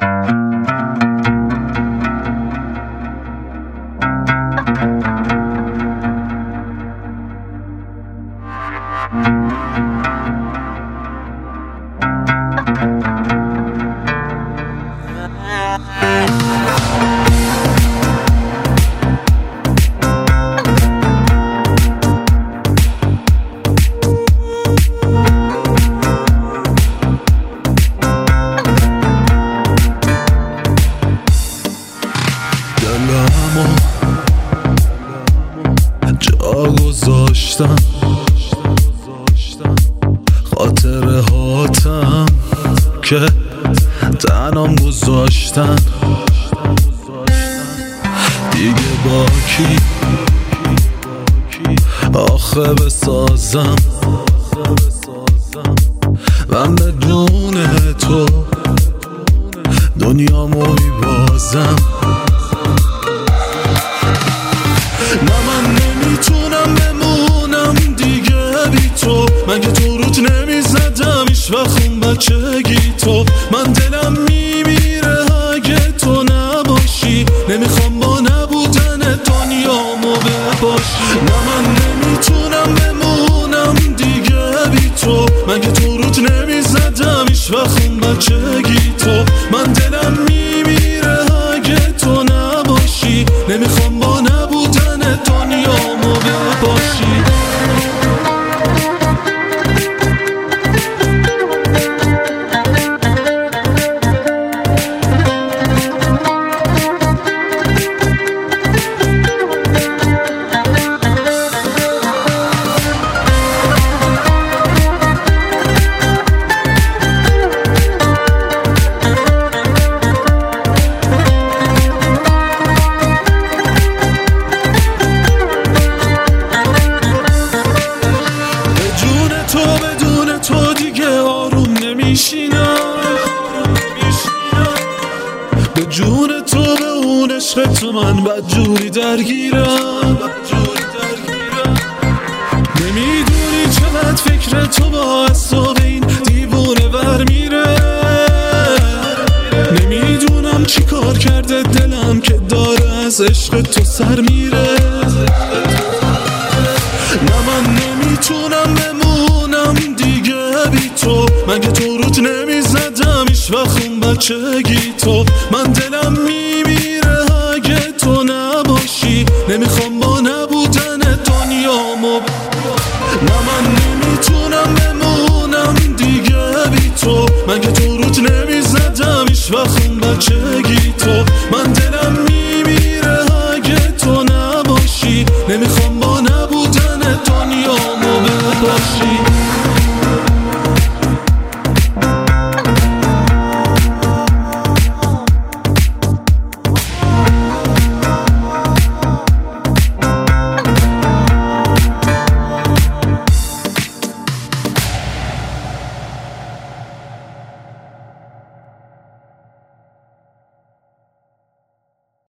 دلمو جا گذاشتم، خاطره هاتم که تنام گذاشتن، دیگه با کی آخه بسازم من بدون تو دنیامو میبازم. نه من نمیتونم بمونم دیگه بی تو، من که تو روت نمیزدم ایش وقت اون بچگی تو. من دلم میمیره اگه تو نباشی، نمیخوام با نبودن دنیامو بباشی. نه من نمیتونم بمونم دیگه بی تو، من که تو روت نمیزدم ایش وقت اون بچگی تو. من دلم میمیره اگه تو نباشی، نمیخوام با نبودن دنیامو بباشی. تو دیگه آروم نمیشینم، به جون تو به اون عشق تو من بدجوری درگیرم. نمیدونی چقدر فکر تو با اعصاب این دیوونه ور میره. نمیدونم چی کار کرده دلم که داره از عشق تو سر میره. نه من نمیتونم بمونم دیگه بی تو، من که تو روت نمیزدم ایش وقت اون بچگی تو. من دلم میمیره اگه تو نباشی، نمیخوام با نبودن دنیامو. نه من نمیتونم بمونم دیگه بی تو، من که تو روت نمیزدم ایش وقت اون بچگی تو. من دلم